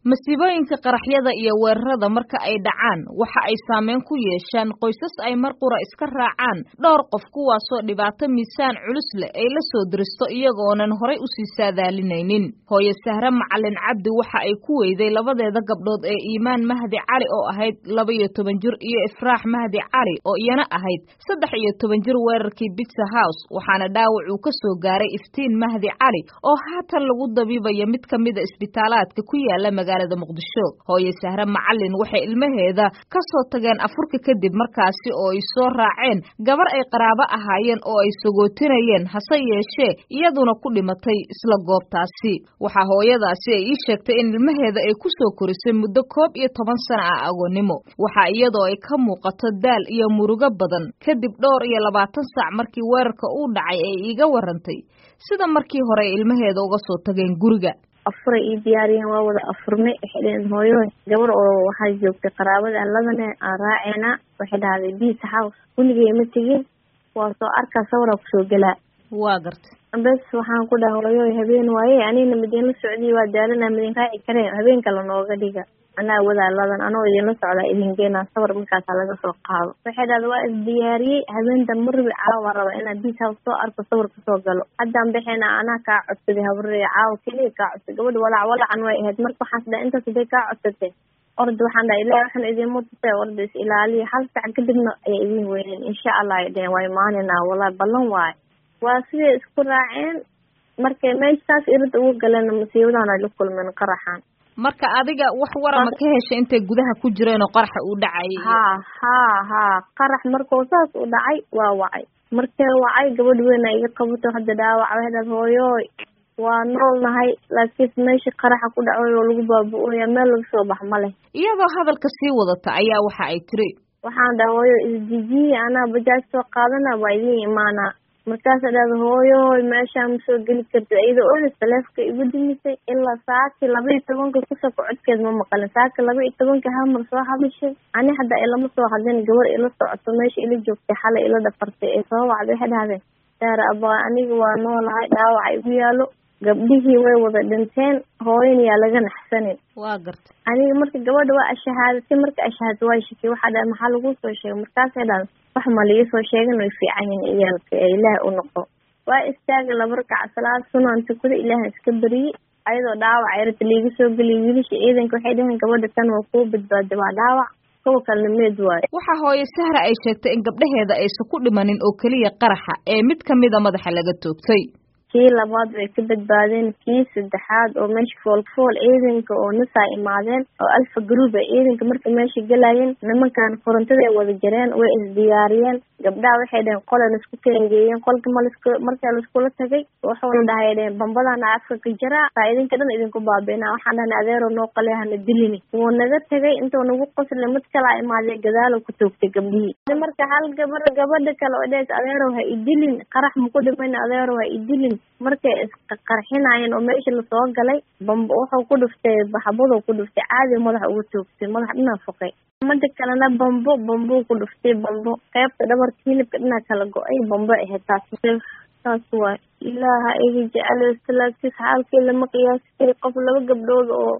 masiibooyinka qaraxyada iyo weerarada marka ay dhacaan waxa ay saameyn ku yeeshaan qoysas ay mar qura iska raacaan dhowr qof kuwaasoo dhibaato miisaan culus leh ay la soo diristo iyagoonan horay u sii saadaalinaynin. Hooyo Sahra Macalin Cabdi waxa ay ku weyday labadeeda gabdhood ee Iimaan Mahdi Cali oo ahayd 12 jir iyo Ifraax Mahdi Cali oo iyana ahayd 13 jir weerarkii Pizza House, waxaana dhaawac uu ka soo gaaray Iftiin Mahdi Cali oo haatan lagu dabiibayo mid ka mid ah isbitaalaadka ku yaala magaalada Muqdisho. Hooyo Sahra Macalin waxay ilmaheeda ka soo tageen afurka kadib markaasi oo ay soo raaceen gabar ay qaraabo ahaayeen oo ay sagootinayeen, hase yeeshee iyaduna ku dhimatay isla goobtaasi. Waxa hooyadaasi ay ii sheegtay in ilmaheeda ay ku soo korisay muddo 11 sano ah agoonnimo. Waxa iyadoo ay ka muuqato daal iyo murugo badan kadib dhowr iyo 20 saac markii weerarka uu dhacay ay iiga warantay sida markii hore ilmaheeda uga soo tageen guriga. afur ay diyaariyeen waa wada afurnay xideen hooyo gabar oo waxa joogtay qaraabada labana aan raaceena waxay dhahday Pizza House kunigay ma tagin waa soo arka sawir ku soo galaa waa gartay bas waxaan ku dhahay hooyo habeen waaye anina mideen la socday waa daalana mideen raaci kareen habeen kale nooga dhiga ana wada ladan anoo idin la socda idin geena sawir markaas laga soo qaado waxay dhahday waa diyaariyay habeenta marbi caawa raba inaan Pizza House soo arko sawir ka soo galo haddaan bixina ana ka codsaday habree caawa kaliya ka codsaday gabadh walaacan way ahayd marka waxaan sidaa inta sidee ka codsatay orod waxaan dhahay ilaahay waxaan idin mudtay orod is ilaaliyo hal saac kadibna ay idin weyneen insha Allah ay dheen way maanina walaa ballan waay waa sidee isku raaceen markay meeshaas irid ugu galeen masiibadan ay la kulmeen qaraxan marka adiga wax warama ka heshay intay gudaha ku jireen oo qarax u dhacay ha qarax markoo saas u dhacay waa wacay markay wacay gabadh weyn ay iga qabato hadda dhaawac waxay hooyo waa noolnahay laakiin meesha qaraxa ku dhacay oo lagu baabu'ay meel laga soo bax ma leh iyadoo hadalka sii wadata ayaa waxa ay tiri waxaan dhahay hooyo isdiji ana bajaaj soo qaadana waa idin imaana markaas dhaad hooyo meesha ma soo gali kartid iyadoo oo telefoonka igu dimisay ilaa saacadii 12 ku soo codkeed ma maqalin saacadii 12 hal mar soo hadashay ani hadda ilama soo hadin gabar ila socoto meesha ila joogtay xalay ila dhafartay ee soo wacday waxay dhahdeen Sahra abaa aniga waa noolahay dhaawac igu yaalo gabdhihii way wada dhinteen hooyaniya laga naxsanin waa gartay aniga marka gabadha waa ashahaadatay marka ashahaadatay waa shaki waxa dhahay maxaa lagu soo sheegay markaas ay dhahan wax ma liiga soo sheegan way fiican yihiin iyalka ilaahay u noqo waa istaagay laba rakac salaad sunnanta kuda ilaahay iska bariyay ayadoo dhaawac ay rabtay liiga soo galiyay wiilasha ciidanka waxay dhahan gabadha tan waa ku badbaaday waa dhaawac kuwa kale mid waay waxa hooyo Sahra ay sheegtay in gabdhaheeda aysan ku dhimanin oo kaliya qaraxa ee mid kamid ah madaxa laga toogtay kii labaad way ka badbaadeen kii saddexaad oo meesha fool ciidanka oo nasa imaadeen oo alfa group ciidanka marka meesha galayeen nimankan korontada ay wada jireen way isdiyaariyeen gabdhaha waxay dhaheen qolan isku keengeeyeen qolka marka la isku la tagay wuxuu dhahay bambadan afka ka jira idinka dhan idinku baabeena waxaan dhahnay adeero noo qaleehana dilini wuu naga tagay intuu nagu qoslay mid kale imaadeen gadaal ku toogtay gabdhihii marka hal gabadha kale oo dhays adeero ha idilin qarax ma ku dhiman adeero ha idilin markay qarxinayeen oo meesha la soo galay bambo wuxuu ku dhuftay baxbado ku dhuftay caadi madax ugu toogtay madax dhina fuqay mid kalena bambo ku dhuftay bambo qaybta dhabarka hilibka dhina kala go'ay bambo ahayd taas waa ilaaha iga jecel islaamkiis xaalkii lama qiyaastay qof laba gabdhood oo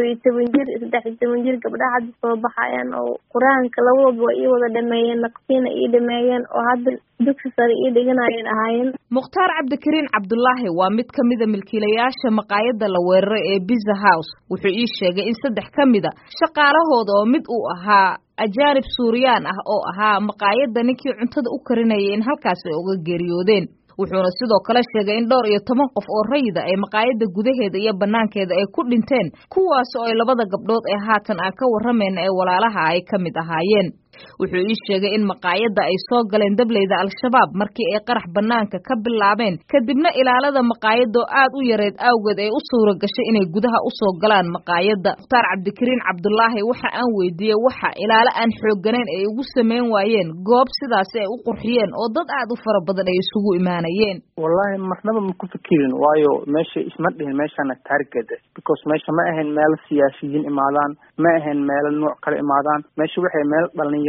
12 jir 13 jir gabdhaha hadda soo baxayaan oo quraanka labadaba way wada dhameeyeen naqsiina ii dhameeyeen oo hadda dugsi sare ii dhiganayeen ahaayeen Mukhtaar Cabdikariin Cabdullaahi waa mid kamid ah milkiilayaasha maqaayadda la weeraray ee Pizza House wuxuu ii sheegay in 3 kamid ah shaqaalahooda oo mid uu ahaa ajaanib Suuriyaan ah oo ahaa maqaayadda ninkii cuntada u karinayay in halkaas ay uga geeriyoodeen wuxuuna sidoo kale sheegay in dhowr iyo 10 qof oo rayida ay maqaayadda gudaheeda iyo banaankeeda ay ku dhinteen kuwaas oo ay labada gabdhood ee haatan aan ka waramayna ee walaalaha ay kamid ahaayeen wuxuu ii sheegay in maqaayadda ay soo galeen dableyda al-shabaab markii ay qarax banaanka ka bilaabeen kadibna ilaalada maqaayadda aad u yareed awgeed ay u suura gashay inay gudaha u soo galaan maqaayadda Mukhtaar Cabdikariin Cabdullaahi waxa aan weydiiyay waxa ilaalo aan xooganayn ay ugu sameyn waayeen goob sidaas ay u qurxiyeen oo dad aad u fara badan ay isugu imaanayeen wallahi marnaba ma ku fikirin waayo meesha isma dhihin meeshana target because meesha ma ahayn meel siyaasiyiin imaadaan ma ahayn meel nooc kale imaadaan meesha waxay meel dhalinyaro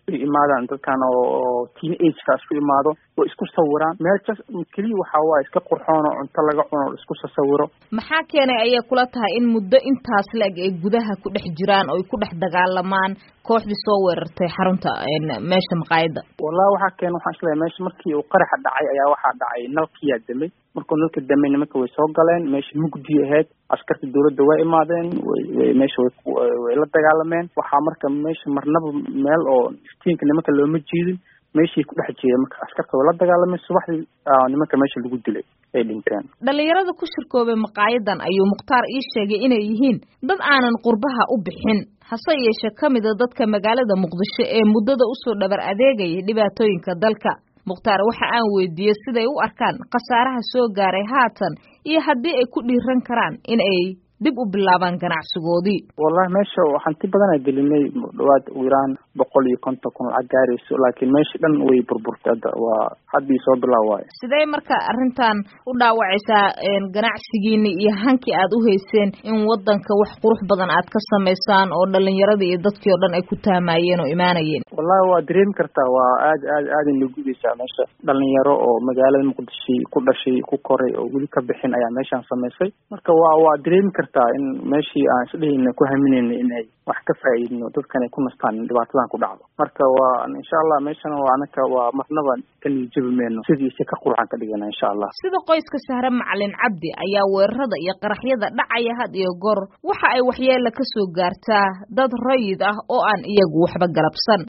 imaadaan dadkan oo teenage-ka isku imaado way isku sawiraan meel keliya waxaa waaye iska qurxoon oo cunto laga cuno o isku sawiro. maxaa keenay ayay kula tahay in muddo intaas la-eg ay gudaha ku dhex jiraan oo ay ku dhex dagaalamaan kooxdii soo weerartay xarunta meesha maqaayadda? wallahi waxaa keenay waxaan isleeyahay meesha markii uu qaraxa dhacay ayaa waxaa dhacay nalkiyaa damay. markuu nalka damay nimanka way soo galeen meesha mugdi ahayd, askarta dawladda way imaadeen, meesha way la dagaalameen. waxaa marka meesha marnaba meel oo iftiinka nimanka looma jiidin, meeshii ku dhex jeeda marka askarta way la dagaalameen. subaxdii nimanka meesha lagu dilay ay dhinteen. dhalinyarada ku shirkoobay maqaayadan ayuu Mukhtaar ii sheegay inay yihiin dad aanan qurbaha u bixin, hase yeeshee ka mid a dadka magaalada Muqdisho ee muddada usoo dhabar adeegayay dhibaatooyinka dalka. Mukhtaar waxa aan weydiiyey siday u arkaan khasaaraha soo gaaray haatan iyo haddii ay ku dhiiran karaan in ay dib u bilaabaan ganacsigoodii. wallahi meesha hanti badan ay gelinay dhawaad Iran 150 kun lacag gaarayso, laakiin meesha dhan way burburtay. hadda waa haddii soo bilaaway. sidee marka arrintan u dhaawacaysaa ganacsigiina iyo hankii aad u hayseen in wadanka wax qurux badan aad ka samaysaan oo dhalinyarada iyo dadkii oo dhan ay ku taamayeen oo imaanayeen? wallahi waa dareemi kartaa, waa aad in lagu gudaysaa meesha. dhalinyaro oo magaalada Muqdisho ku dhashay ku koray oo weli ka bixin ayaa meeshan samaysay. marka waa dareemi kartaa in meeshii aan isdhehayna ku haminayna inay wax ka faa'iidno dadkan ay ku nastaan dhibaatadan ku dhacdo. marka waa insha Allah meeshana waa anaka waa marnaba kan jabmeeno sidiisa ka qurxan ka dhigana insha Allah. sida qoyska Sahra Macalin Cabdi ayaa weerarada iyo qaraxyada dhacaya had iyo goor waxa ay waxyeelo ka soo gaartaa dad rayid ah oo aan iyagu waxba galabsan.